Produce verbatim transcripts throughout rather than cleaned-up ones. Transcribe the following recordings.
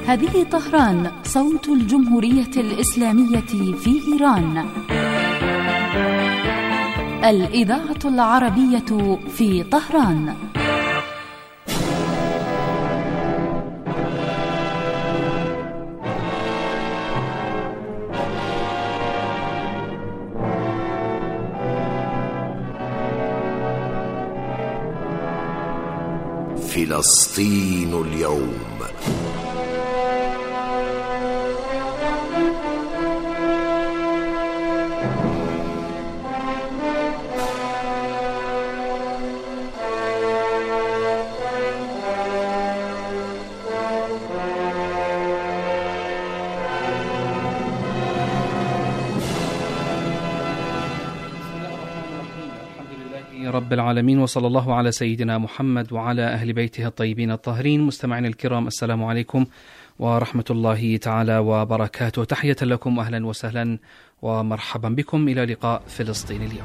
هذه طهران، صوت الجمهورية الإسلامية في إيران. الإذاعة العربية في طهران. فلسطين اليوم. رب العالمين، وصلى الله على سيدنا محمد وعلى أهل بيته الطيبين الطاهرين. مستمعين الكرام، السلام عليكم ورحمة الله تعالى وبركاته. تحية لكم وأهلا وسهلا ومرحبا بكم إلى لقاء فلسطين اليوم.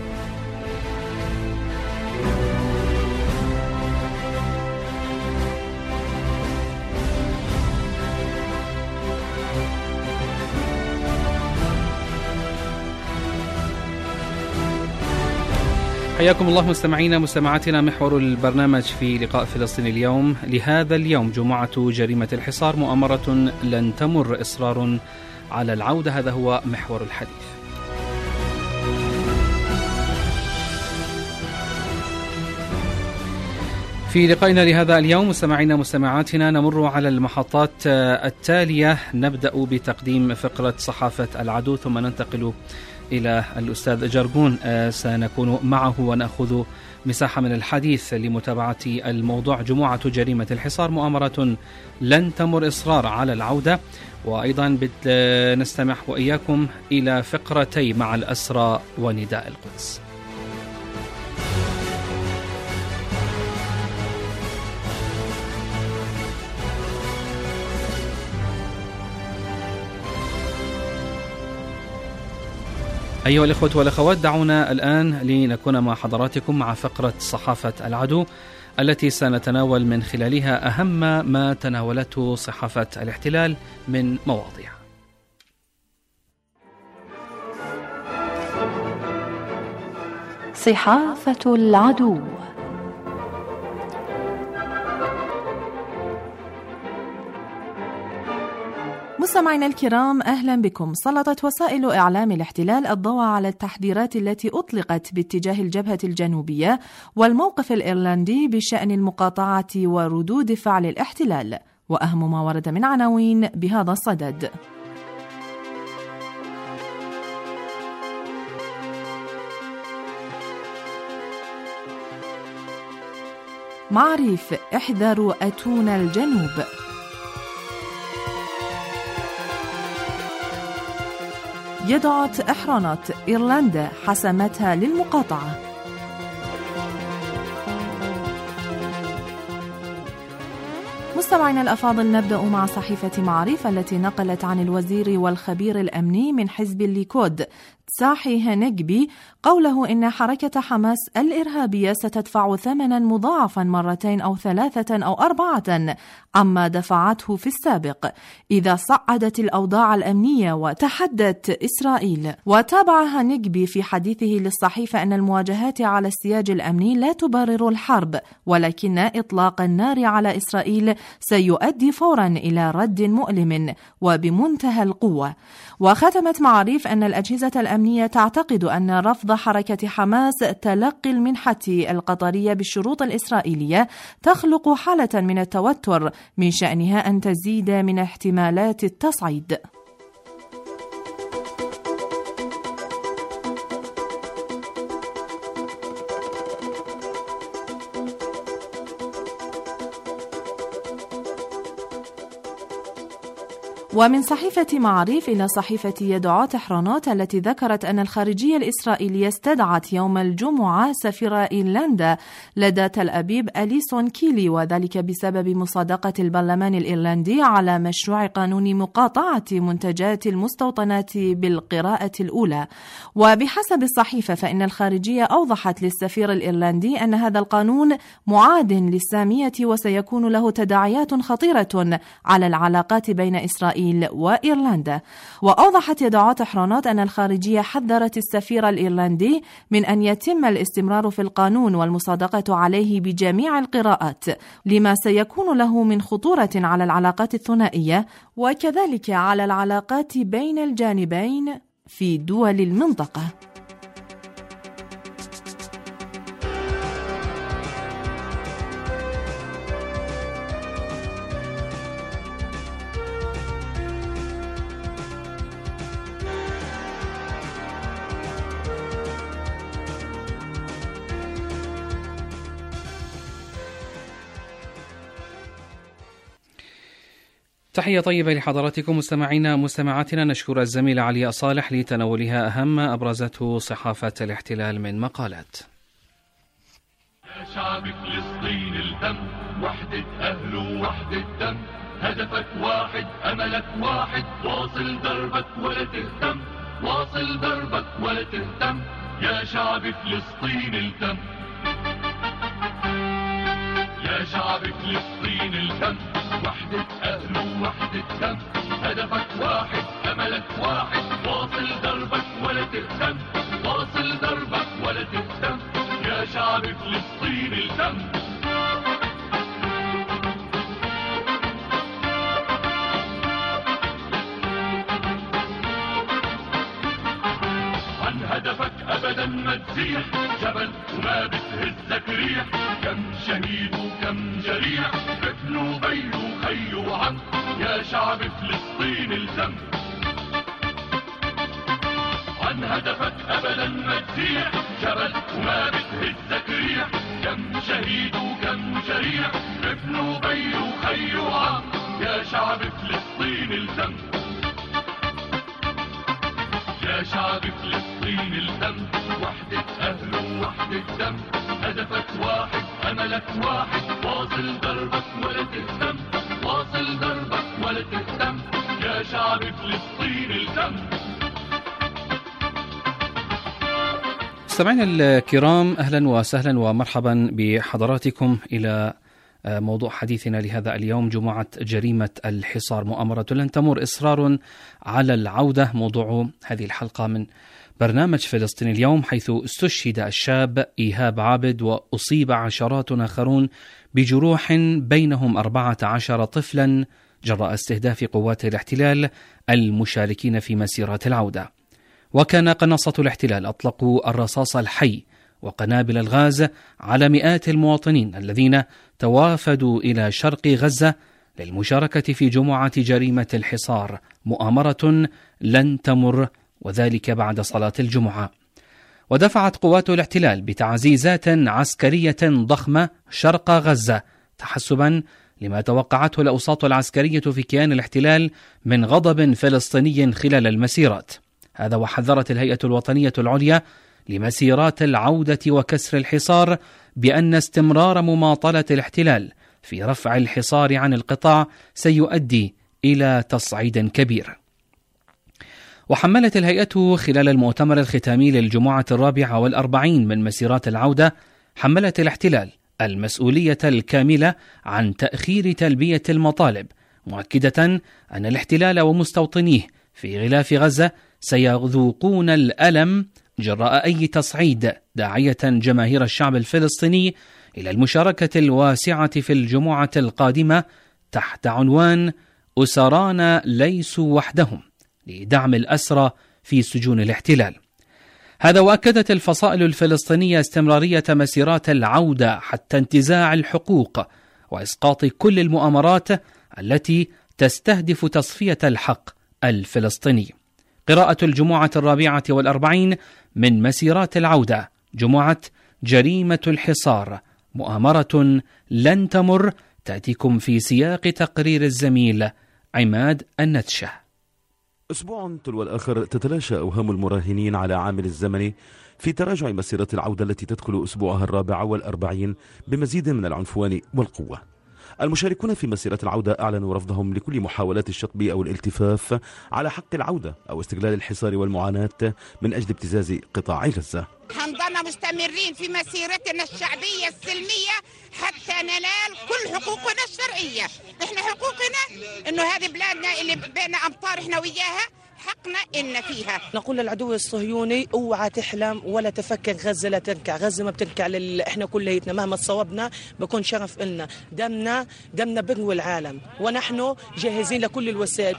حياكم الله مستمعينا مستمعاتنا. محور البرنامج في لقاء فلسطين اليوم لهذا اليوم جمعة جريمة الحصار، مؤامرة لن تمر، إصرار على العودة. هذا هو محور الحديث. في لقائنا لهذا اليوم مستمعينا مستمعاتنا نمر على المحطات التالية. نبدأ بتقديم فقرة صحافة العدو، ثم ننتقل إلى الأستاذ جرجون. سنكون معه ونأخذ مساحة من الحديث لمتابعة الموضوع جمعة جريمة الحصار، مؤامرة لن تمر، إصرار على العودة. وأيضا نستمع وإياكم إلى فقرتي مع الأسرى ونداء القدس. أيها الإخوة والأخوات، دعونا الآن لنكون مع حضراتكم مع فقرة صحافة العدو، التي سنتناول من خلالها أهم ما تناولته صحافة الاحتلال من مواضيع. صحافة العدو. مستمعينا الكرام، أهلا بكم. سلطت وسائل إعلام الاحتلال الضوء على التحذيرات التي أطلقت باتجاه الجبهة الجنوبية والموقف الإيرلندي بشأن المقاطعة وردود فعل الاحتلال، وأهم ما ورد من عناوين بهذا الصدد: معريف، احذروا أتون الجنوب. يدعت إحرانات، إيرلندا حسمتها للمقاطعة. مستمعينا الأفاضل، نبدأ مع صحيفة معريف التي نقلت عن الوزير والخبير الأمني من حزب الليكود تساحي هنجبي قوله إن حركة حماس الإرهابية ستدفع ثمنا مضاعفا مرتين أو ثلاثة أو أربعة عما دفعته في السابق إذا صعدت الأوضاع الأمنية وتحدت إسرائيل. وتابع هنجبي في حديثه للصحيفة أن المواجهات على السياج الأمني لا تبرر الحرب، ولكن إطلاق النار على إسرائيل سيؤدي فورا إلى رد مؤلم وبمنتهى القوة. وختمت معريف أن الأجهزة الأمنية تعتقد أن رفض حركة حماس تلقي المنحة القطرية بالشروط الإسرائيلية تخلق حالة من التوتر من شأنها أن تزيد من احتمالات التصعيد. ومن صحيفة معاريف إلى صحيفة يدعوت حرانوت التي ذكرت أن الخارجية الإسرائيلية استدعت يوم الجمعة سفير إيرلندا لدى تل أبيب أليسون كيلي، وذلك بسبب مصادقة البرلمان الإيرلندي على مشروع قانون مقاطعة منتجات المستوطنات بالقراءة الأولى. وبحسب الصحيفة فإن الخارجية أوضحت للسفير الإيرلندي أن هذا القانون معاد للسامية وسيكون له تداعيات خطيرة على العلاقات بين إسرائيل وإيرلندا. وأوضحت يدعوت حرانوت أن الخارجية حذرت السفير الإيرلندي من أن يتم الاستمرار في القانون والمصادقة عليه بجميع القراءات، لما سيكون له من خطورة على العلاقات الثنائية وكذلك على العلاقات بين الجانبين في دول المنطقة. تحية طيبة لحضراتكم مستمعينا مستمعاتنا. نشكر الزميلة علياء صالح لتناولها أهم ما أبرزته صحافة الاحتلال من مقالات. يا شعب فلسطين الدم، وحدة أهل ووحدة دم، هدفك واحد أملك واحد، واصل دربك ولا تهتم، واصل دربك ولا تهتم، يا شعب فلسطين الدم، يا شعب فلسطين الدم، وحدة أهل ووحدة دم، هدفك واحد أملك واحد، واصل دربك ولا تهتم، واصل دربك ولا تهتم، يا شعب فلسطين الدم. عن هدفك أبدا ما تزيح، جبل وما بتهزك ريح، كم شهيد وكم جريح، ابن وبي وخي وعم، يا شعب فلسطين الدم. عن هدفك أبدا ما تزيح، جبل وما بتهزك ريح، كم شهيد وكم جريح، ابن وبي وخي وعم، يا شعب فلسطين الدم، يا شعب فلسطين الدم، وحدة أهل ووحدة دم، هدفك واحد أملك واحد، واصل دربك ولا تهتم، واصل دربك ولا تهتم، يا شعب فلسطين الدم. مستمعينا الكرام، أهلا وسهلا ومرحبا بحضراتكم إلى موضوع حديثنا لهذا اليوم، جمعة جريمة الحصار، مؤامرة لن تمر، إصرار على العودة. موضوع هذه الحلقة من برنامج فلسطين اليوم، حيث استشهد الشاب إيهاب عابد وأصيب عشرات آخرون بجروح بينهم أربعة عشر طفلا جراء استهداف قوات الاحتلال المشاركين في مسيرات العودة. وكان قناصة الاحتلال أطلقوا الرصاص الحي وقنابل الغاز على مئات المواطنين الذين توافدوا إلى شرق غزة للمشاركة في جمعة جريمة الحصار، مؤامرة لن تمر، وذلك بعد صلاة الجمعة. ودفعت قوات الاحتلال بتعزيزات عسكرية ضخمة شرق غزة تحسبا لما توقعته الأوساط العسكرية في كيان الاحتلال من غضب فلسطيني خلال المسيرات. هذا وحذرت الهيئة الوطنية العليا لمسيرات العودة وكسر الحصار بأن استمرار مماطلة الاحتلال في رفع الحصار عن القطاع سيؤدي إلى تصعيد كبير. وحملت الهيئة خلال المؤتمر الختامي للجمعة الرابعة والأربعين من مسيرات العودة، حملت الاحتلال المسؤولية الكاملة عن تأخير تلبية المطالب، مؤكدة أن الاحتلال ومستوطنيه في غلاف غزة سيذوقون الألم جراء أي تصعيد، داعية جماهير الشعب الفلسطيني إلى المشاركة الواسعة في الجمعة القادمة تحت عنوان أسرانا ليسوا وحدهم، لدعم الأسرى في سجون الاحتلال. هذا وأكدت الفصائل الفلسطينية استمرارية مسيرات العودة حتى انتزاع الحقوق وإسقاط كل المؤامرات التي تستهدف تصفية الحق الفلسطيني. قراءة الجمعة الرابعة والأربعين من مسيرات العودة، جمعة جريمة الحصار، مؤامرة لن تمر، تأتيكم في سياق تقرير الزميل عماد النتشة. أسبوع تلو الآخر تتلاشى أوهام المراهنين على عامل الزمن في تراجع مسيرة العودة التي تدخل أسبوعها الرابع والأربعين بمزيد من العنفوان والقوة. المشاركون في مسيرة العودة أعلنوا رفضهم لكل محاولات الشطب أو الالتفاف على حق العودة أو استغلال الحصار والمعاناة من أجل ابتزاز قطاع غزة. حنضلنا مستمرين في مسيرتنا الشعبية السلمية حتى ننال كل حقوقنا الشرعية. احنا حقوقنا انه هذه بلادنا اللي بين امطار احنا وياها حقنا إن فيها. نقول للعدو الصهيوني اوعى تحلم ولا تفكر غزة لا تنكع، غزة ما بتنكع لل... احنا كليتنا مهما تصوبنا بكون شرف إلنا، دمنا دمنا بروي العالم ونحن جاهزين لكل الوسائل.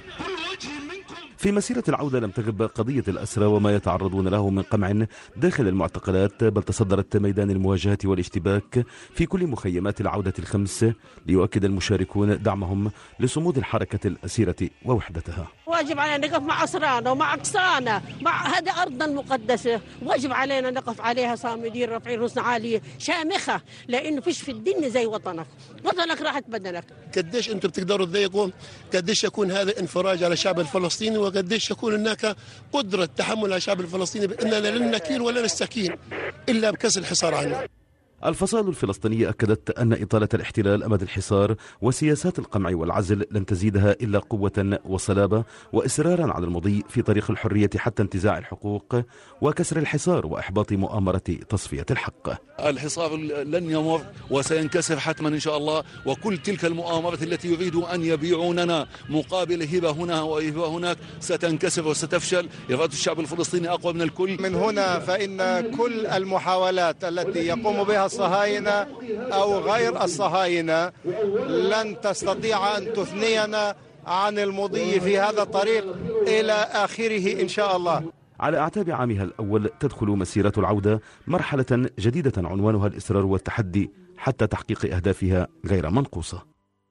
في مسيرة العودة لم تغب قضية الأسرى وما يتعرضون له من قمع داخل المعتقلات، بل تصدرت ميدان المواجهة والاشتباك في كل مخيمات العودة الخمس، ليؤكد المشاركون دعمهم لصمود الحركة الأسيرة ووحدتها. واجب علينا نقف مع أسرانا ومع أقصانا، مع هذه أرضنا المقدسة، واجب علينا نقف عليها صامدين رافعين رؤوسنا عالية شامخة، لأنه فيش في الدنيا زي وطنك، وطنك راحت بدنك. قديش أنتم بتقدروا تضايقوا، قديش يكون هذا انفراج على الشعب الفلسطيني، وقديش يكون هناك قدرة تحمل على الشعب الفلسطيني بأننا لن نكين ولا نستكين إلا بكسر الحصار عنه. الفصائل الفلسطينية أكدت أن إطالة الاحتلال أمد الحصار وسياسات القمع والعزل لن تزيدها إلا قوة وصلابة وإصرارا على المضي في طريق الحرية حتى انتزاع الحقوق وكسر الحصار وإحباط مؤامرة تصفية الحق. الحصار لن يمر وسينكسر حتما إن شاء الله، وكل تلك المؤامرات التي يريدوا أن يبيعوننا مقابل هبة هنا وهبة هناك ستنكسر وستفشل. إرادة الشعب الفلسطيني أقوى من الكل. من هنا فإن كل المحاولات التي يقوم بها الصهاينة أو غير الصهاينة لن تستطيع أن تثنينا عن المضي في هذا الطريق إلى آخره إن شاء الله. على أعتاب عامها الأول تدخل مسيرة العودة مرحلة جديدة عنوانها الإصرار والتحدي حتى تحقيق أهدافها غير منقوصة.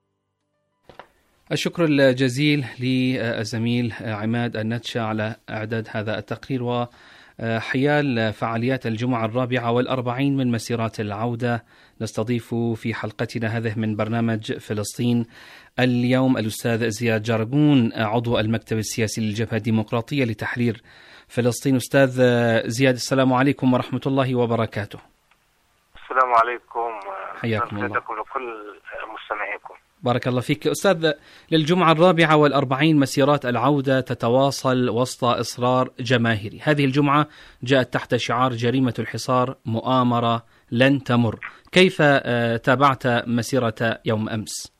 الشكر الجزيل للزميل عماد النتشة على إعداد هذا التقرير. و حيال فعاليات الجمعة الرابعة والأربعين من مسيرات العودة، نستضيف في حلقتنا هذه من برنامج فلسطين اليوم الأستاذ زياد جرجون، عضو المكتب السياسي للجبهة الديمقراطية لتحرير فلسطين. أستاذ زياد، السلام عليكم ورحمة الله وبركاته. السلام عليكم، حياكم الله وكل مستمعيكم. بارك الله فيك. أستاذ، للجمعة الرابعة والأربعين مسيرات العودة تتواصل وسط إصرار جماهيري. هذه الجمعة جاءت تحت شعار جريمة الحصار مؤامرة لن تمر. كيف تابعت مسيرة يوم أمس؟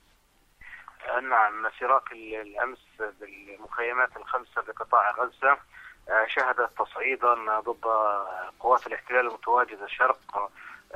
نعم، مسيرات الأمس بالمخيمات الخمسة بقطاع غزة شهدت تصعيدا ضد قوات الاحتلال المتواجدة شرق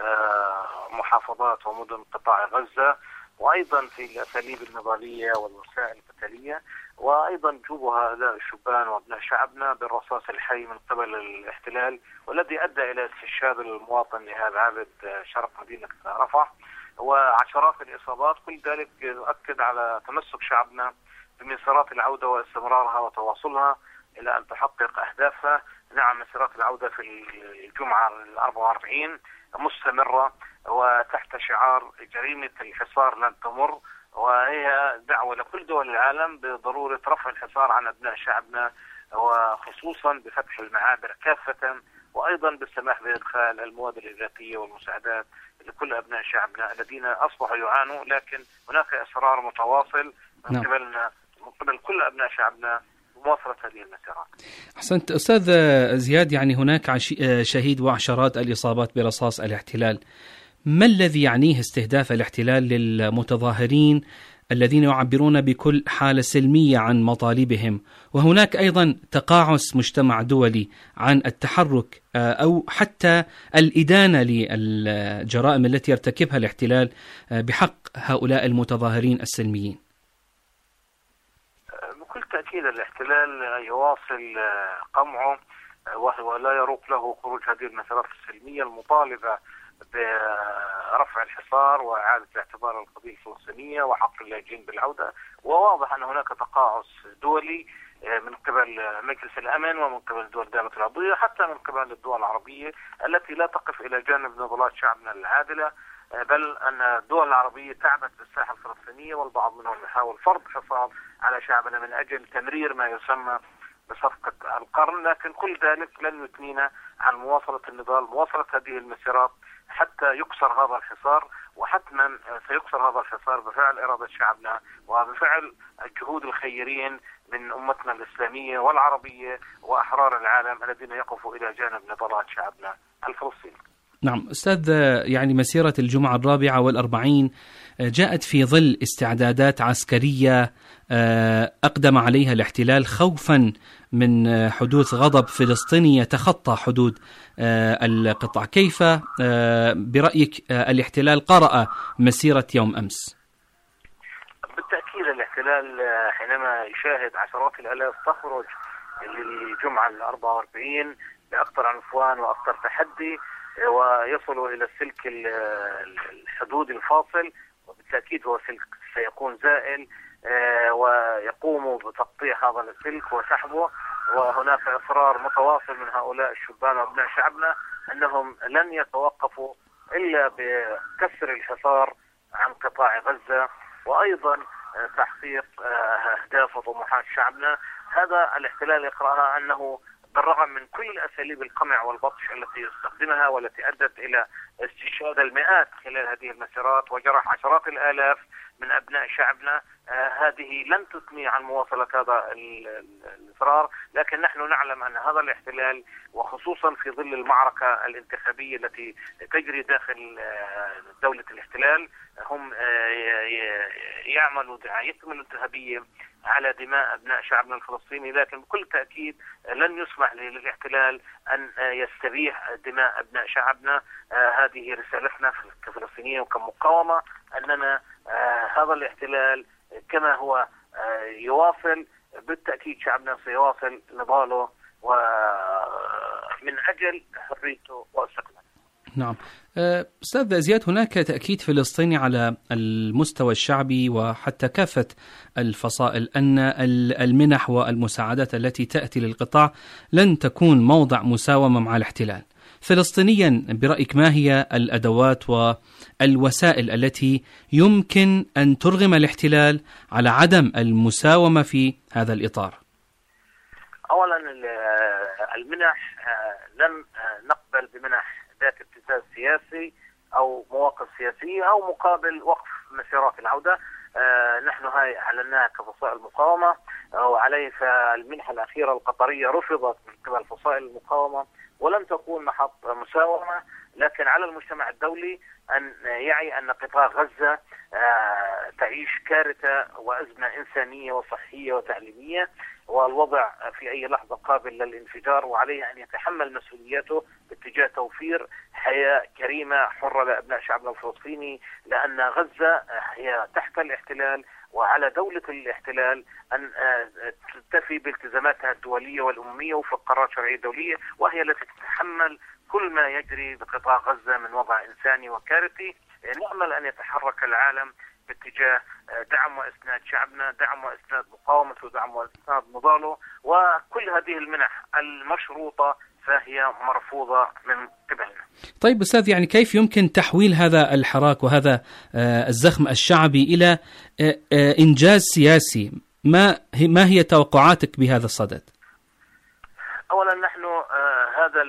محافظات ومدن قطاع غزة، وأيضا في الأساليب النضالية والوسائل القتالية، وأيضا جوبها هؤلاء الشبان وأبناء شعبنا بالرصاص الحي من قبل الاحتلال، والذي أدى إلى استشهاد المواطن نهاد عابد شرق مدينة رفح وعشرات الإصابات. كل ذلك يؤكد على تمسك شعبنا بمسيرات العودة واستمرارها وتواصلها إلى أن تحقق أهدافها. نعم، مسيرات العودة في الجمعة الأربعة وأربعين مستمرة وتحت شعار جريمة الحصار لن تمر، وهي دعوة لكل دول العالم بضرورة رفع الحصار عن أبناء شعبنا، وخصوصا بفتح المعابر كافة، وأيضا بالسماح بإدخال المواد الإغاثية والمساعدات لكل أبناء شعبنا الذين أصبحوا يعانوا، لكن هناك إصرار متواصل من قبلنا من قبل كل أبناء شعبنا بمواصلة هذه المسيرات. أحسنت أستاذ زياد، يعني هناك شهيد وعشرات الإصابات برصاص الاحتلال. ما الذي يعنيه استهداف الاحتلال للمتظاهرين الذين يعبرون بكل حالة سلمية عن مطالبهم، وهناك أيضا تقاعس مجتمع دولي عن التحرك أو حتى الإدانة للجرائم التي يرتكبها الاحتلال بحق هؤلاء المتظاهرين السلميين؟ بكل تأكيد الاحتلال يواصل قمعه وهو لا يروق له خروج هذه المسيرات السلمية المطالبة برفع الحصار وإعادة الاعتبار القضية الفلسطينية وحق اللاجئين بالعودة. وواضح أن هناك تقاعس دولي من قبل مجلس الأمن ومن قبل الدول الدائمة العضوية، حتى من قبل الدول العربية التي لا تقف إلى جانب نضالات شعبنا العادلة. بل أن الدول العربية تعبت بالساحة الفلسطينية، والبعض منهم يحاول فرض حصار على شعبنا من أجل تمرير ما يسمى بصفقة القرن، لكن كل ذلك لن يثنينا عن مواصلة النضال، مواصلة هذه المسيرات حتى يكسر هذا الحصار، وحتما سيكسر هذا الحصار بفعل إرادة شعبنا وبفعل الجهود الخيرين من أمتنا الإسلامية والعربية وأحرار العالم الذين يقفوا إلى جانب نضالات شعبنا الفلسطيني. نعم أستاذ، يعني مسيرة الجمعة الرابعة والأربعين جاءت في ظل استعدادات عسكرية أقدم عليها الاحتلال خوفا من حدوث غضب فلسطيني يتخطى حدود القطاع. كيف برأيك الاحتلال قرأ مسيرة يوم أمس؟ بالتأكيد الاحتلال حينما يشاهد عشرات الآلاف تخرج للجمعة الأربعة وأربعين بأكثر عنفوان وأكثر تحدي ويصلوا إلى السلك الحدود الفاصل، وبالتأكيد هو سلك سيكون زائل، ويقوموا بتقطيع هذا السلك وسحبه، وهناك إصرار متواصل من هؤلاء الشبان وأبناء شعبنا أنهم لن يتوقفوا إلا بكسر الحصار عن قطاع غزة، وأيضا تحقيق أهداف وطموحات شعبنا. هذا الاحتلال يقرأها أنه بالرغم من كل أساليب القمع والبطش التي يستخدمها والتي أدت إلى استشهاد المئات خلال هذه المسيرات وجرح عشرات الآلاف من أبناء شعبنا، آه هذه لن تثني عن مواصلة هذا الإصرار، لكن نحن نعلم أن هذا الاحتلال وخصوصا في ظل المعركة الانتخابية التي تجري داخل آه دولة الاحتلال، هم آه يعملوا دعايتهم الانتخابية على دماء أبناء شعبنا الفلسطيني، لكن بكل تأكيد لن يسمح للاحتلال أن يستبيح دماء أبناء شعبنا. آه هذه رسالتنا كفلسطينيين وكمقاومة، أننا آه هذا الاحتلال كما هو آه يواصل، بالتأكيد شعبنا سيواصل نضاله ومن أجل حريته واستقلاله. نعم أستاذ زياد، هناك تأكيد فلسطيني على المستوى الشعبي وحتى كافة الفصائل أن المنح والمساعدات التي تأتي للقطاع لن تكون موضع مساومة مع الاحتلال. فلسطينيا برأيك ما هي الأدوات والوسائل التي يمكن أن ترغم الاحتلال على عدم المساومة في هذا الإطار؟ أولا المنح لن نقبل بمنح ذات ابتزاز سياسي أو مواقف سياسية أو مقابل وقف مسيرات العودة. آه نحن هاي أعلناها كفصائل المقاومة، وعليه فالمنحة الأخيرة القطرية رفضت من قبل فصائل المقاومة ولن تكون محط مساومة، لكن على المجتمع الدولي أن يعي أن قطاع غزة آه تعيش كارثة وأزمة إنسانية وصحية وتعليمية، والوضع في أي لحظة قابل للانفجار، وعليه أن يتحمل مسؤولياته باتجاه توفير حياة كريمة حرة لأبناء شعبنا الفلسطيني، لأن غزة هي تحت الاحتلال، وعلى دولة الاحتلال أن تتفي بالتزاماتها الدولية والأممية وفق قرارات شرعية دولية، وهي التي تتحمل كل ما يجري بقطاع غزة من وضع إنساني وكارثي. نأمل أن يتحرك العالم باتجاه دعم وإسناد شعبنا، دعم وإسناد مقاومته، ودعم وإسناد نضاله، وكل هذه المنح المشروطة فهي مرفوضة من قبلنا. طيب أستاذ، يعني كيف يمكن تحويل هذا الحراك وهذا الزخم الشعبي إلى إنجاز سياسي؟ ما ما هي توقعاتك بهذا الصدد؟ أولا نحن هذا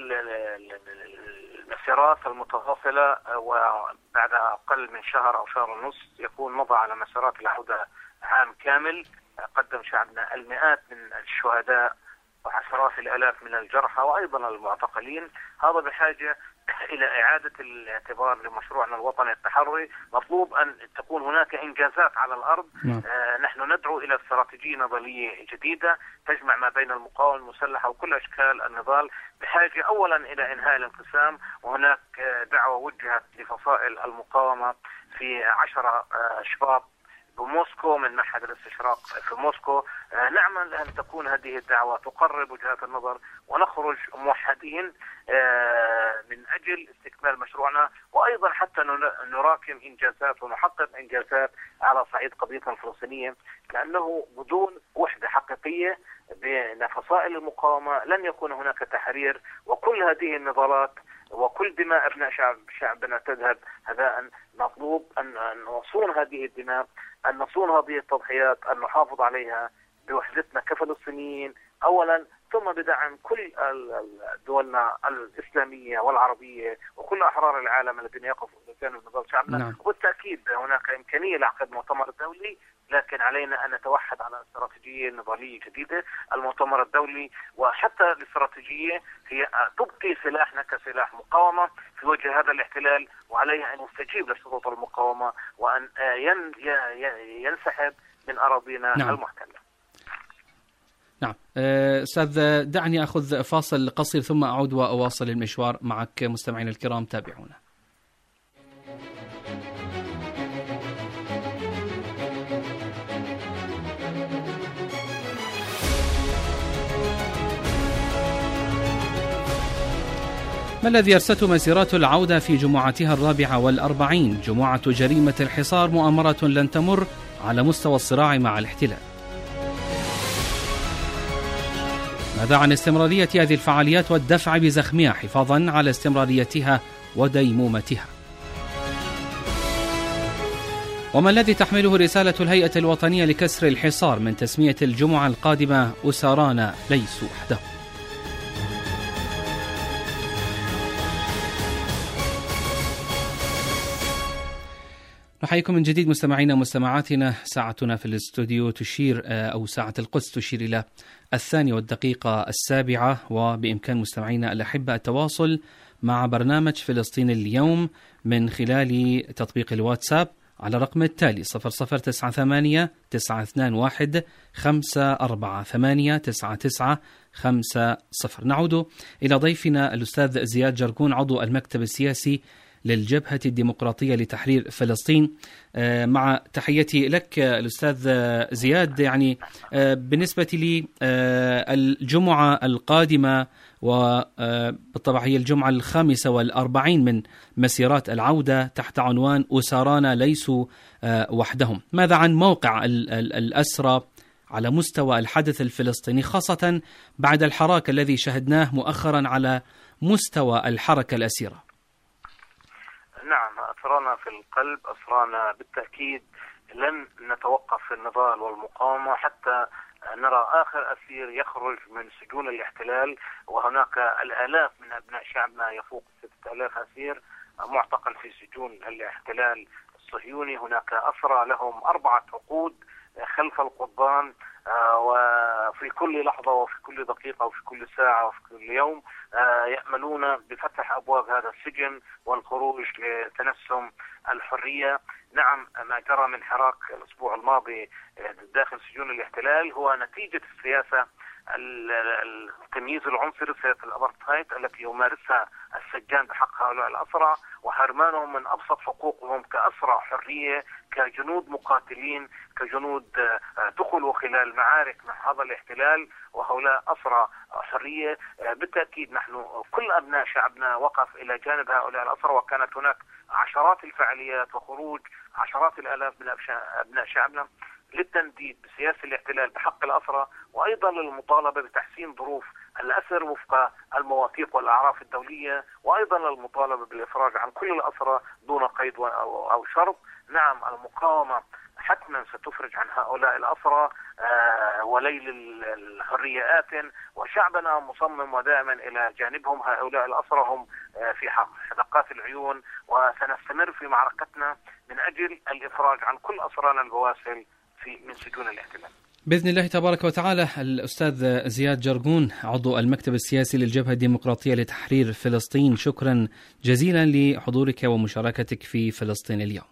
المسيرات المتواصلة وبعد أقل من شهر أو شهر ونص يكون مضى على مسيرات العودة عام كامل. قدم شعبنا المئات من الشهداء وعشرات الآلاف من الجرحى وأيضا المعتقلين. هذا بحاجة إلى إعادة الاعتبار لمشروعنا الوطني التحرري. مطلوب أن تكون هناك إنجازات على الأرض. آه نحن ندعو إلى استراتيجية نضالية جديدة تجمع ما بين المقاومة المسلحة وكل أشكال النضال، بحاجة أولا إلى إنهاء الانقسام، وهناك دعوة وجهت لفصائل المقاومة في عشرة شباط بموسكو من معهد الاستشراق في موسكو. آه نعمل أن تكون هذه الدعوة تقرب وجهات النظر ونخرج موحدين آه من أجل استكمال مشروعنا، وأيضا حتى نراكم إنجازات ونحقق إنجازات على صعيد قضيتنا الفلسطينية، لأنه بدون وحدة حقيقية بين فصائل المقاومة لن يكون هناك تحرير، وكل هذه النضالات وكل دماء أبناء شعب شعبنا تذهب هباء. مطلوب أن نصون هذه الدماء، أن نصون هذه التضحيات، أن نحافظ عليها بوحدتنا كفلسطينيين أولا، ثم بدعم كل دولنا الإسلامية والعربية وكل أحرار العالم الذين يقفوا بجانب نضال شعبنا. نعم. وبالتأكيد هناك إمكانية لعقد مؤتمر دولي، لكن علينا أن نتوحد على استراتيجية نضالية جديدة. المؤتمر الدولي وحتى الاستراتيجية هي تبقي سلاحنا كسلاح مقاومة في وجه هذا الاحتلال، وعليها أن يستجيب لشروط المقاومة وأن ينسحب من أراضينا نعم. المحتلة. نعم أستاذ، دعني أخذ فاصل قصير ثم أعود وأواصل المشوار معك. مستمعينا الكرام تابعونا. ما الذي يرسته مسيرات العودة في جمعتها الرابعة والأربعين؟ جمعة جريمة الحصار مؤامرة لن تمر على مستوى الصراع مع الاحتلال. ماذا عن استمرارية هذه الفعاليات والدفع بزخمها حفاظا على استمراريتها وديمومتها؟ وما الذي تحمله رسالة الهيئة الوطنية لكسر الحصار من تسمية الجمعة القادمة أسرانا ليسوا وحدهم؟ نحييكم من جديد مستمعينا ومستمعاتنا. ساعتنا في الاستوديو تشير أو ساعة القدس تشير إلى الثانية والدقيقة السابعة، وبإمكان مستمعينا الأحبة التواصل مع برنامج فلسطين اليوم من خلال تطبيق الواتساب على رقم التالي صفر صفر تسعة ثمانية تسعة اثنان واحد خمسة أربعة ثمانية تسعة تسعة خمسة صفر. نعود إلى ضيفنا الأستاذ زياد جرجون عضو المكتب السياسي للجبهة الديمقراطية لتحرير فلسطين. مع تحياتي لك الأستاذ زياد، يعني بالنسبة لي الجمعة القادمة وبالطبع هي الجمعة الخامسة والأربعين من مسيرات العودة تحت عنوان أسرانا ليسوا وحدهم، ماذا عن موقع الأسرى على مستوى الحدث الفلسطيني، خاصة بعد الحراك الذي شهدناه مؤخرا على مستوى الحركة الأسيرة؟ نعم، أسرانا في القلب، أسرانا بالتأكيد. لن نتوقف في النضال والمقاومة حتى نرى آخر أسير يخرج من سجون الاحتلال، وهناك الآلاف من أبناء شعبنا يفوق ستة آلاف أسير معتقل في سجون الاحتلال الصهيوني. هناك أسرى لهم أربعة عقود خلف القضبان، وفي كل لحظة وفي كل دقيقة وفي كل ساعة وفي كل يوم يأملون بفتح أبواب هذا السجن والخروج لتنسم الحرية. نعم، ما جرى من حراك الأسبوع الماضي داخل سجون الاحتلال هو نتيجة السياسة التمييز العنصري، سياسة الأبرتهايد التي يمارسها السجان بحق هؤلاء الأسرى، وحرمانهم من أبسط حقوقهم كأسرى حرية، كجنود مقاتلين، كجنود دخلوا خلال معارك مع هذا الاحتلال، وهؤلاء أسرى حرية. بالتأكيد نحن كل أبناء شعبنا وقف إلى جانب هؤلاء الأسرى، وكانت هناك عشرات الفعاليات وخروج عشرات الآلاف من أبناء شعبنا للتنديد بسياسة الاحتلال بحق الأسرى، وأيضا للمطالبة بتحسين ظروف الأسر وفق المواثيق والأعراف الدولية، وأيضا للمطالبة بالإفراج عن كل الأسرى دون قيد أو شرط. نعم، المقاومة حتما ستفرج عن هؤلاء الأسرى، آه وليل الحرية آت، وشعبنا مصمم ودائما إلى جانبهم. هؤلاء الأسرى هم آه في حدقات العيون، وسنستمر في معركتنا من أجل الإفراج عن كل أسرانا البواسل في من سجون الاحتلال بإذن الله تبارك وتعالى. الأستاذ زياد جرجون عضو المكتب السياسي للجبهة الديمقراطية لتحرير فلسطين، شكرا جزيلا لحضورك ومشاركتك في فلسطين اليوم.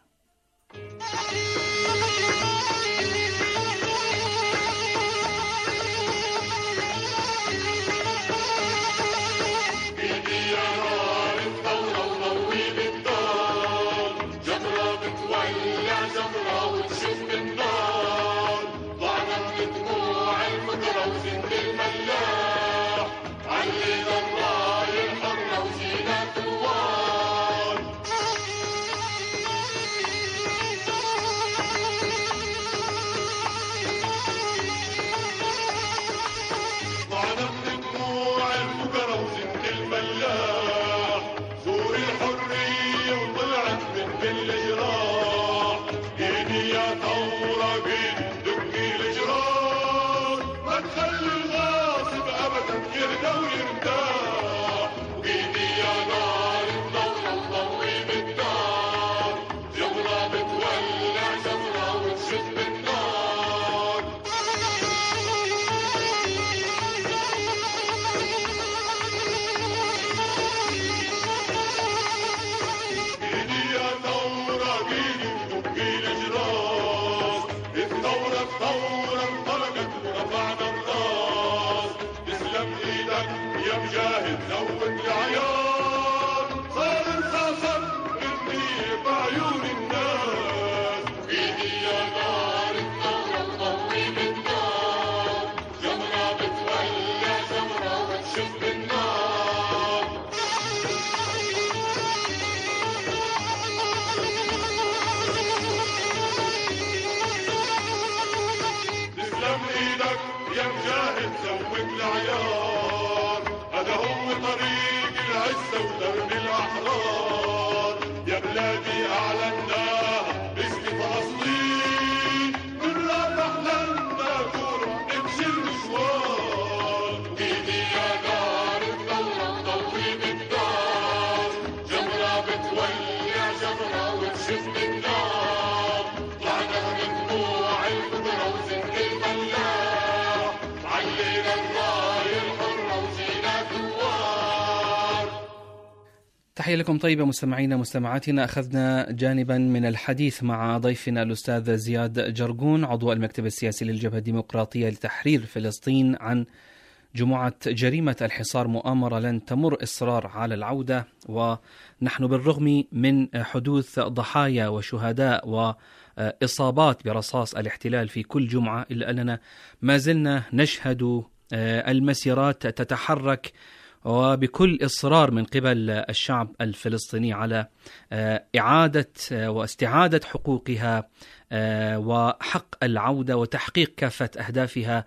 جاهد زود العيار، هذا هو طريق العزة ودرب الأحرار. يا بلادي أعلناها باسم فلسطين، بالراب أحلامنا كورة نمشي المشوار. إيدي يا نار الثورة ضوي بالدار، جمرة بتولع جمرة وتشف النار. طلعنا من دموع القدرة وزند الملاح، علينا الراية الحرة وجينا ثوار. تحية لكم طيبة مستمعينا مستمعاتنا. أخذنا جانبا من الحديث مع ضيفنا الأستاذ زياد جرجون عضو المكتب السياسي للجبهة الديمقراطية لتحرير فلسطين عن جمعة جريمة الحصار، مؤامرة لن تمر، إصرار على العودة. ونحن بالرغم من حدوث ضحايا وشهداء وإصابات برصاص الاحتلال في كل جمعة، إلا أننا ما زلنا نشهد المسيرات تتحرك وبكل إصرار من قبل الشعب الفلسطيني على إعادة واستعادة حقوقها وحق العودة وتحقيق كافة أهدافها.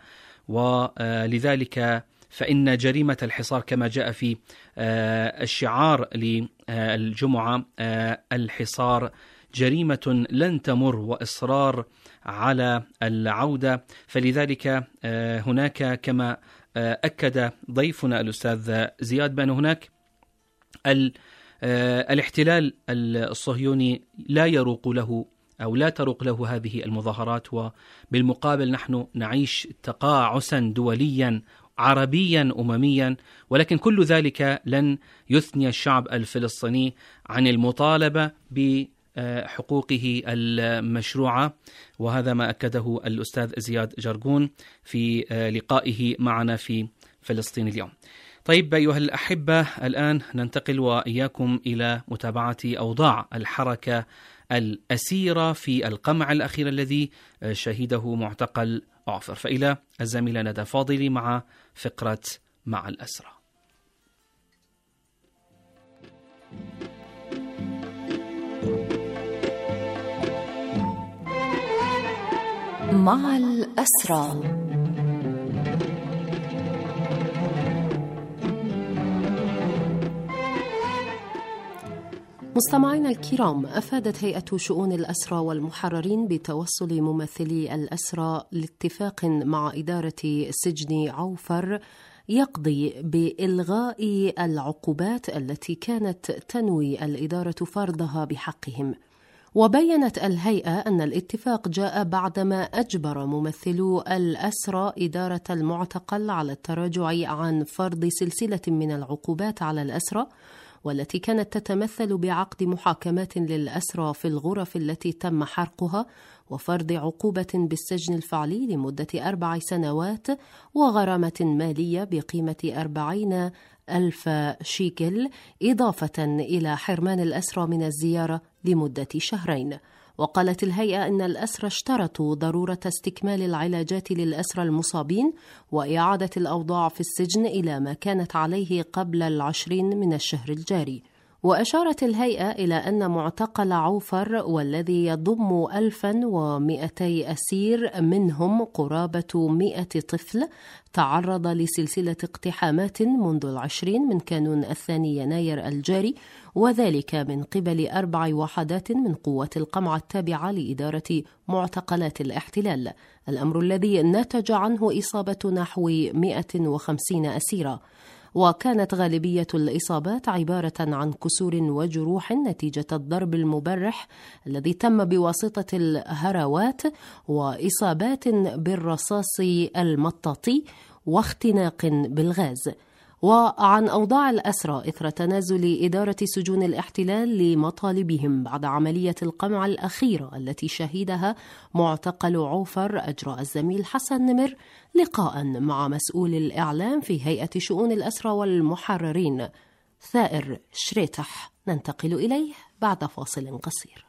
ولذلك فإن جريمة الحصار كما جاء في الشعار للجمعة، الحصار جريمة لن تمر وإصرار على العودة. فلذلك هناك كما أكد ضيفنا الأستاذ زياد بأن هناك الاحتلال الصهيوني لا يروق له أو لا تروق له هذه المظاهرات، وبالمقابل نحن نعيش تقاعسا دوليا عربيا أمميا، ولكن كل ذلك لن يثني الشعب الفلسطيني عن المطالبة بحقوقه المشروعة. وهذا ما أكده الأستاذ زياد جرجون في لقائه معنا في فلسطين اليوم. طيب أيها الأحبة، الآن ننتقل وإياكم إلى متابعة أوضاع الحركة الأسيرة في القمع الأخير الذي شهده معتقل عوفر. فإلى الزميلة ندى فاضلي مع فقرة مع الأسرى. مع الأسرى. مستمعينا الكرام، أفادت هيئة شؤون الأسرى والمحررين بتوصل ممثلي الأسرى لاتفاق مع إدارة سجن عوفر يقضي بإلغاء العقوبات التي كانت تنوي الإدارة فرضها بحقهم. وبيّنت الهيئة أن الاتفاق جاء بعدما أجبر ممثلو الأسرى إدارة المعتقل على التراجع عن فرض سلسلة من العقوبات على الأسرى، والتي كانت تتمثل بعقد محاكمات للأسرى في الغرف التي تم حرقها، وفرض عقوبة بالسجن الفعلي لمدة أربع سنوات، وغرامة مالية بقيمة أربعين ألف شيكل، إضافة إلى حرمان الأسرى من الزيارة لمدة شهرين. وقالت الهيئة أن الأسرى اشترطوا ضرورة استكمال العلاجات للأسرى المصابين وإعادة الأوضاع في السجن إلى ما كانت عليه قبل العشرين من الشهر الجاري. وأشارت الهيئة إلى أن معتقل عوفر والذي يضم ألفا ومئتي أسير منهم قرابة مئة طفل تعرض لسلسلة اقتحامات منذ العشرين من كانون الثاني يناير الجاري، وذلك من قبل أربع وحدات من قوة القمع التابعة لإدارة معتقلات الاحتلال، الأمر الذي نتج عنه إصابة نحو مئة وخمسين أسيرا. وكانت غالبية الإصابات عبارة عن كسور وجروح نتيجة الضرب المبرح الذي تم بواسطة الهراوات، وإصابات بالرصاص المطاطي، واختناق بالغاز. وعن أوضاع الأسرى إثر تنازل إدارة سجون الاحتلال لمطالبهم بعد عملية القمع الأخيرة التي شهدها معتقل عوفر، أجرى الزميل حسن نمر لقاء مع مسؤول الإعلام في هيئة شؤون الأسرى والمحررين ثائر شريتح، ننتقل إليه بعد فاصل قصير.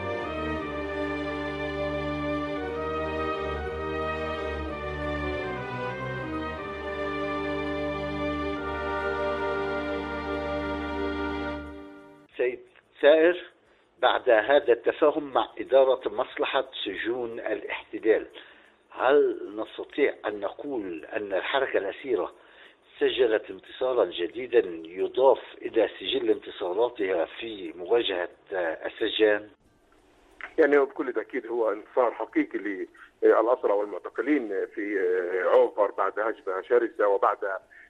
سيد ثائر، بعد هذا التفاهم مع إدارة مصلحة سجون الاحتلال، هل نستطيع أن نقول أن الحركة الأسيرة سجلت انتصارا جديدا يضاف إلى سجل انتصاراتها في مواجهة السجان؟ يعني بكل تأكيد هو انتصار حقيقي للأسرى والمعتقلين في عوفر بعد هجمة شرسة وبعد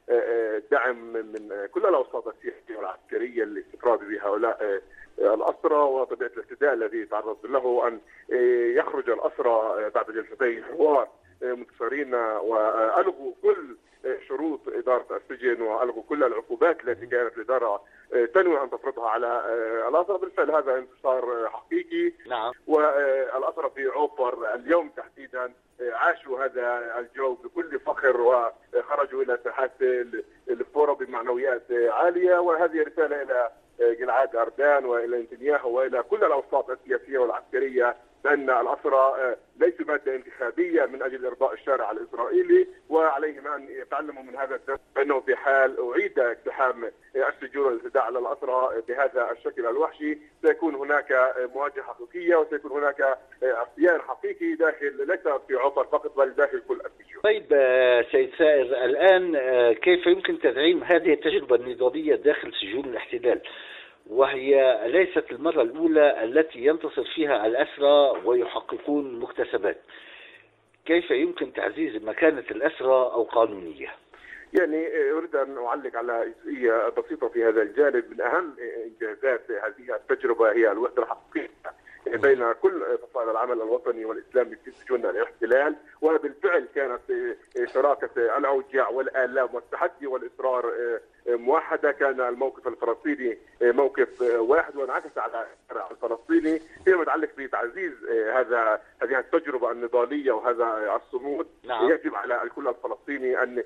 دعم من كل الأوساط السياسية والعسكرية للاستفراد بهؤلاء الأسرى وطبيعة الاعتداء الذي تعرض له أن يخرج الأسرى بعد جلستي حوار منتصرين وألغوا كل شروط إدارة السجن وألغوا كل العقوبات التي كانت الإدارة تنوي أن تفرضها على الأسرى. بالفعل هذا انتصار حقيقي. نعم. والأسرى في عوفر اليوم تحديدا عاشوا هذا الجو بكل فخر وخرجوا إلى ساحات الفورة بمعنويات عالية، وهذه رسالة إلى جلعاد أردان وإلى نتنياهو وإلى كل الأوساط السياسية والعسكرية بأن الأسرى ليسوا مادة انتخابية من أجل إرضاء الشارع الإسرائيلي، وعليهم أن يتعلموا من هذا الدرس بأنه في حال أعيد اقتحام السجون والاعتداء على الأسرى بهذا الشكل الوحشي سيكون هناك مواجهة حقيقية وسيكون هناك عصيان حقيقي داخل ليس في عوفر فقط بل داخل كل السجون. طيب سيد ثائر، الآن كيف يمكن تدعيم هذه التجربة النضالية داخل سجون الاحتلال، وهي ليست المرة الأولى التي ينتصر فيها الأسرى ويحققون مكتسبات؟ كيف يمكن تعزيز مكانة الأسرى أو قانونية؟ يعني أريد أن أعلق على جزئية بسيطة في هذا الجانب. من أهم إنجازات هذه التجربة هي الوحدة الحقيقية بين كل فصائل العمل الوطني والإسلامي في سجون الاحتلال، وبالفعل كانت شراكة الأوجاع والآلام والتحدي والإصرار موحدة. كان الموقف الفلسطيني موقف واحد وانعكس على الشارع الفلسطيني فيما يتعلق بتعزيز هذا هذه التجربة النضالية وهذا الصمود. نعم. يجب على الكل الفلسطيني أن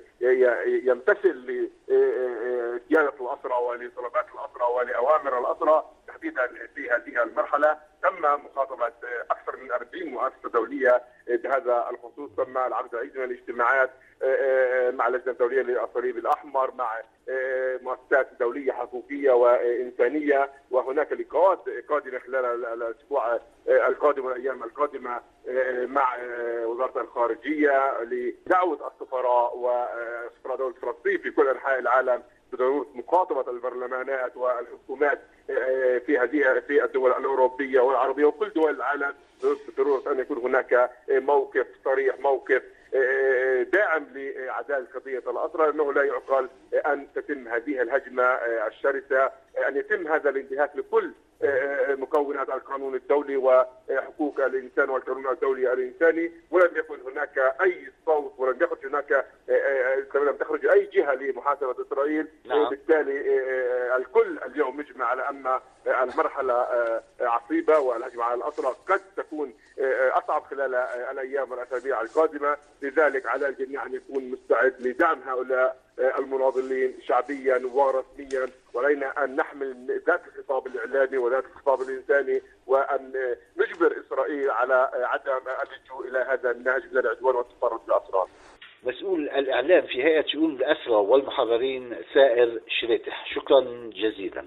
يمتثل لسيادة الأسرى ولطلبات الأسرى ولأوامر الأسرى تحديدا في هذه المرحلة. تم مخاطبة أكثر من أربعين مؤسسة دولية بهذا الخصوص، تم العقد العديد من الاجتماعات مع اللجنة الدولية للصليب الأحمر، مع مؤسسات دولية حقوقية وإنسانية، وهناك لقاءات قادمة خلال الأسبوع القادم والأيام القادمة مع وزارة الخارجية لدعوة السفراء وسفراء دولة فلسطين في كل أنحاء العالم بضرورة مخاطبة البرلمانات والحكومات في هذه في الدول الأوروبية والعربية وكل دول العالم بضرورة أن يكون هناك موقف صريح، موقف داعم لعدالة قضية الأسرى، أنه لا يعقل أن تتم هذه الهجمة الشرسة، أن يتم هذا الانتهاك لكل مكونات القانون الدولي وحقوق الإنسان والقانون الدولي الإنساني، ولم يكن هناك أي صوت ولم يخرج هناك لم تخرج أي جهة لمحاسبة إسرائيل. نعم. بالتالي الكل اليوم يجمع على أن المرحلة عصيبة والهجمة على الأسرى قد تكون أصعب خلال الأيام والأسابيع القادمة، لذلك على الجميع أن يكون مستعد لدعم هؤلاء المناضلين شعبيا ورسميا، وعلينا أن نحمل ذات الخطاب الإعلامي وذات الخطاب الإنساني وأن نجبر إسرائيل على عدم اللجوء إلى هذا النهج من العدوان والتفرد بالأسرى. مسؤول الإعلام في هيئة شؤون الأسرى والمحررين ثائر شريتح، شكرا جزيلا.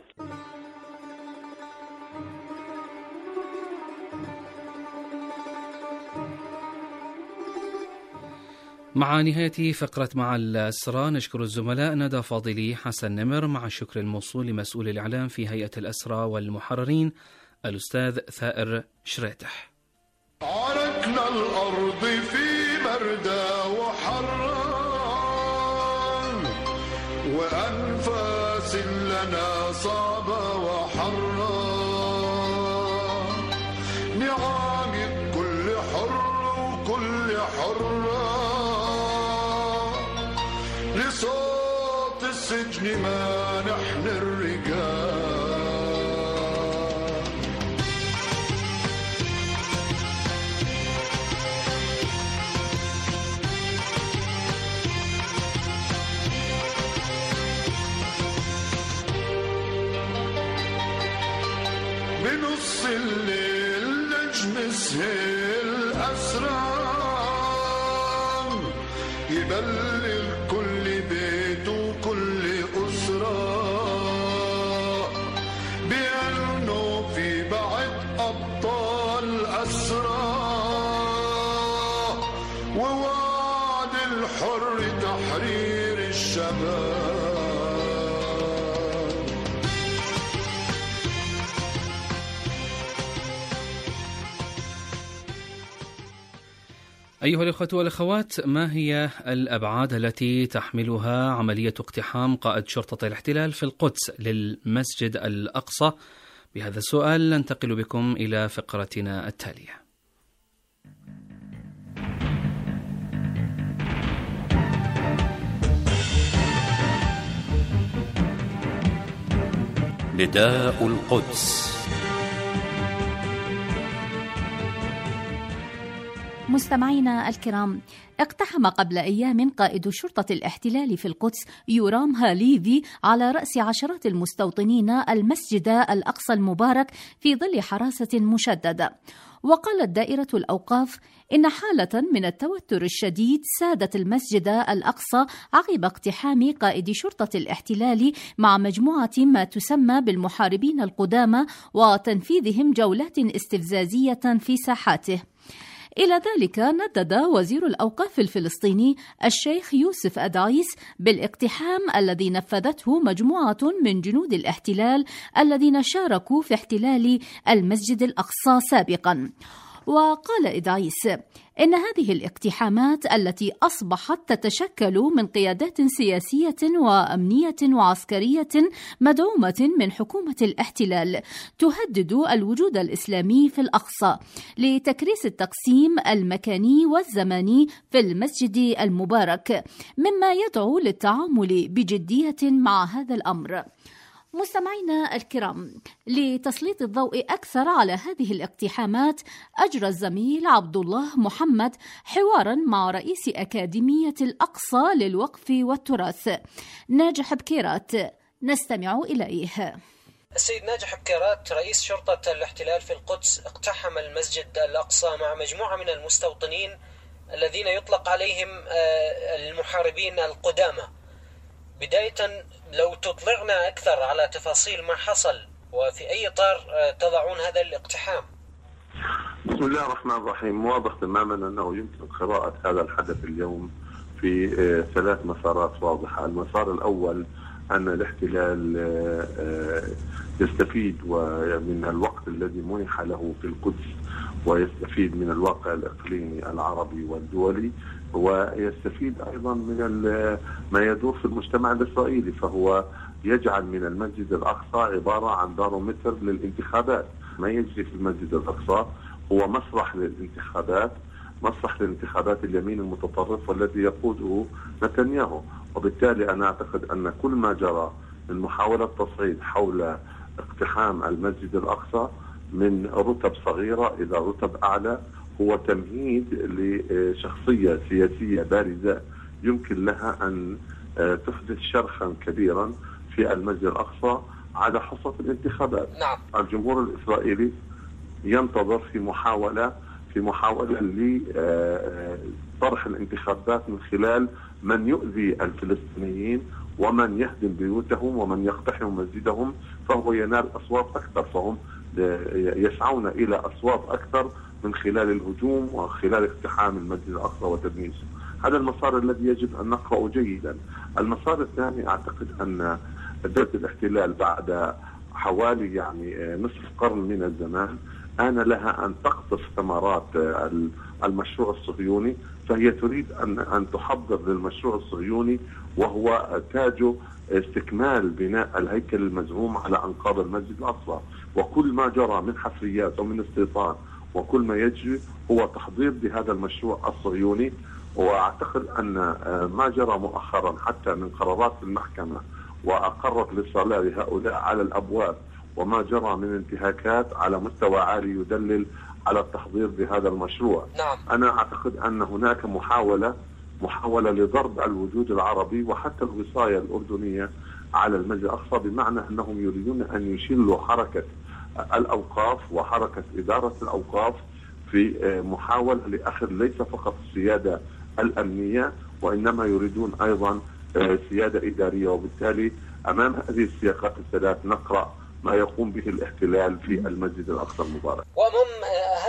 مع نهاية فقرة مع الأسرى نشكر الزملاء ندى فاضلي، حسن نمر، مع الشكر الموصول لمسؤول الإعلام في هيئة الأسرى والمحررين الأستاذ ثائر شريتح. عركنا الأرض في بردة وحرا وأنفاس لنا صعبة وحرا، نعم كل حر وكل حرة لصوت السجن ما نحن الرجال. بنص الليل نجم سهل أسرار يبلغ كل بيت وكل أسرة بأنه في بعض أبطال أسرى الشباب. أيها الأخوة والأخوات، ما هي الأبعاد التي تحملها عملية اقتحام قائد شرطة الاحتلال في القدس للمسجد الأقصى؟ بهذا السؤال ننتقل بكم إلى فقرتنا التالية. نداء القدس. مستمعينا الكرام، اقتحم قبل أيام قائد شرطة الاحتلال في القدس يورام هاليفي على رأس عشرات المستوطنين المسجد الأقصى المبارك في ظل حراسة مشددة. وقالت دائرة الأوقاف إن حالة من التوتر الشديد سادت المسجد الأقصى عقب اقتحام قائد شرطة الاحتلال مع مجموعة ما تسمى بالمحاربين القدامى وتنفيذهم جولات استفزازية في ساحاته. إلى ذلك ندد وزير الأوقاف الفلسطيني الشيخ يوسف أدعيس بالاقتحام الذي نفذته مجموعة من جنود الاحتلال الذين شاركوا في احتلال المسجد الأقصى سابقاً. وقال إدعيس إن هذه الاقتحامات التي أصبحت تتشكل من قيادات سياسية وأمنية وعسكرية مدعومة من حكومة الاحتلال تهدد الوجود الإسلامي في الأقصى لتكريس التقسيم المكاني والزماني في المسجد المبارك، مما يدعو للتعامل بجدية مع هذا الأمر. مستمعينا الكرام، لتسليط الضوء أكثر على هذه الاقتحامات أجرى الزميل عبد الله محمد حوارا مع رئيس أكاديمية الأقصى للوقف والتراث ناجح بكيرات، نستمع إليه. السيد ناجح بكيرات، رئيس شرطة الاحتلال في القدس، اقتحم المسجد الأقصى مع مجموعة من المستوطنين الذين يطلق عليهم المحاربين القدامى. بداية لو تطلعنا أكثر على تفاصيل ما حصل وفي أي إطار تضعون هذا الاقتحام. بسم الله الرحمن الرحيم. واضح تماما أنه يمكن قراءة هذا الحدث اليوم في ثلاث مسارات واضحة. المسار الأول أن الاحتلال يستفيد من الوقت الذي منح له في القدس ويستفيد من الواقع الإقليمي العربي والدولي، ويستفيد أيضا من ما يدور في المجتمع الإسرائيلي، فهو يجعل من المسجد الأقصى عبارة عن بارومتر للانتخابات. ما يجري في المسجد الأقصى هو مسرح للانتخابات، مسرح للانتخابات اليمين المتطرف والذي يقوده نتنياهو. وبالتالي أنا أعتقد أن كل ما جرى من محاولة تصعيد حول اقتحام المسجد الأقصى من رتب صغيرة إلى رتب أعلى هو تمهيد لشخصية سياسية بارزة يمكن لها أن تحدث شرخا كبيرا في المسجد الأقصى على حصة الانتخابات. نعم. الجمهور الإسرائيلي ينتظر في محاولة في محاولة لطرح الانتخابات من خلال من يؤذي الفلسطينيين ومن يهدم بيوتهم ومن يقتحم مسجدهم، فهو ينال أصوات أكثر، فهم يسعون إلى أصوات أكثر من خلال الهجوم وخلال اقتحام المسجد الأقصى وتدنيسه. هذا المسار الذي يجب أن نقرأه جيدا. المسار الثاني أعتقد أن دولة الاحتلال بعد حوالي يعني نصف قرن من الزمان آن لها أن تقطف ثمرات المشروع الصهيوني، فهي تريد أن أن تحضر للمشروع الصهيوني وهو تاج استكمال بناء الهيكل المزعوم على أنقاض المسجد الأقصى. وكل ما جرى من حفريات ومن استيطان وكل ما يجري هو تحضير لهذا المشروع الصهيوني. وأعتقد أن ما جرى مؤخرا حتى من قرارات المحكمة وأقرت الإصلاء لهؤلاء على الأبواب وما جرى من انتهاكات على مستوى عالي يدلل على التحضير بهذا المشروع. نعم. أنا أعتقد أن هناك محاولة محاولة لضرب الوجود العربي وحتى الوصاية الأردنية على المسجد الأقصى، بمعنى أنهم يريدون أن يشيلوا حركة الأوقاف وحركة إدارة الأوقاف في محاولة لأخذ ليس فقط السيادة الأمنية وإنما يريدون أيضا سيادة إدارية. وبالتالي أمام هذه السياقات الثلاث نقرأ ما يقوم به الاحتلال في المسجد الأقصى المبارك. وأمام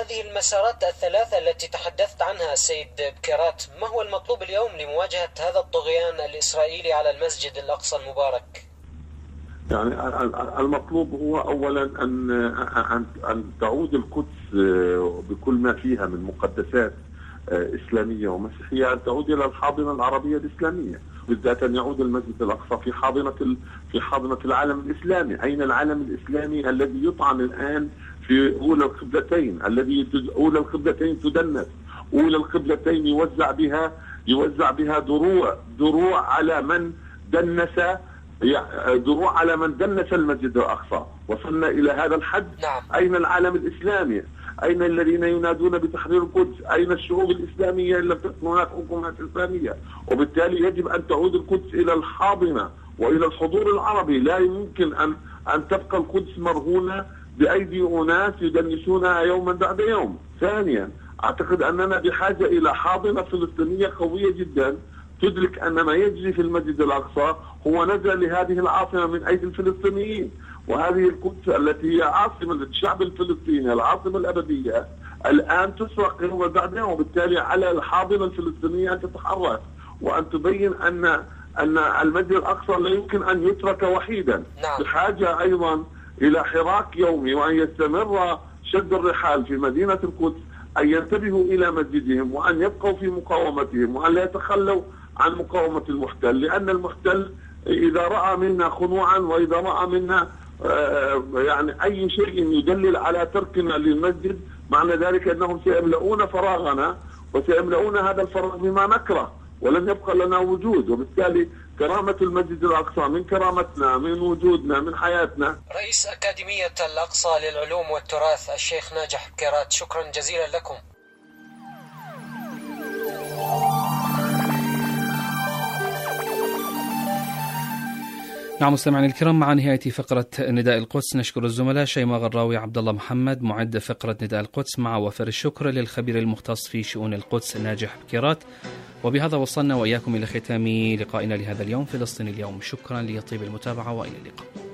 هذه المسارات الثلاثة التي تحدثت عنها السيد بكيرات، ما هو المطلوب اليوم لمواجهة هذا الطغيان الإسرائيلي على المسجد الأقصى المبارك؟ يعني المطلوب هو أولا أن أن تعود القدس بكل ما فيها من مقدسات إسلامية ومسيحية، أن تعود إلى الحاضنة العربية الإسلامية، بالذات أن يعود المسجد الأقصى في حاضنة في حاضنة العالم الإسلامي. أين العالم الإسلامي الذي يطعن الآن في أولى القبلتين، الذي أولى القبلتين تدنس، أولى القبلتين يوزع بها يوزع بها دروع دروع على من دنس دروع على من دنس المسجد الأقصى. وصلنا إلى هذا الحد. نعم. أين العالم الإسلامي؟ أين الذين ينادون بتحرير القدس؟ أين الشعوب الإسلامية إن لم تكن هناك حكومات إسلامية؟ وبالتالي يجب أن تعود القدس إلى الحاضنة وإلى الحضور العربي. لا يمكن أن أن تبقى القدس مرهونة بأيدي أناس يدنسونها يوما بعد يوم. ثانيا، أعتقد أننا بحاجة إلى حاضنة فلسطينية قوية جدا تدرك أن ما يجري في المسجد الأقصى هو نزل لهذه العاصمة من أيدي الفلسطينيين، وهذه القدس التي هي عاصمة الشعب الفلسطيني، العاصمة الأبدية، الآن تسرق يوم بعد يوم. وبالتالي على الحاضنة الفلسطينية أن تتحرك وأن تبين أن أن المسجد الأقصى لا يمكن أن يترك وحيدا. نعم. بحاجة أيضا إلى حراك يومي، وأن يستمر شد الرحال في مدينة القدس، أن ينتبهوا إلى مسجدهم وأن يبقوا في مقاومتهم وأن لا يتخلوا عن مقاومة المحتل، لأن المحتل إذا رأى منا خنوعا وإذا رأى منا يعني أي شيء يدلل على تركنا للمسجد، معنى ذلك أنهم سيملؤون فراغنا وسيملؤون هذا الفراغ بما نكره ولن يبقى لنا وجود. وبالتالي كرامة المسجد الأقصى من كرامتنا، من وجودنا، من حياتنا. رئيس أكاديمية الأقصى للعلوم والتراث الشيخ ناجح بكيرات، شكرا جزيلا لكم. نعم مستمعينا الكرام، مع نهاية فقرة نداء القدس نشكر الزملاء شيماء غراوي، عبد الله محمد معد فقرة نداء القدس، مع وفر الشكر للخبير المختص في شؤون القدس ناجح بكيرات. وبهذا وصلنا وإياكم إلى ختام لقائنا لهذا اليوم فلسطين اليوم. شكرا لطيب المتابعة وإلى اللقاء.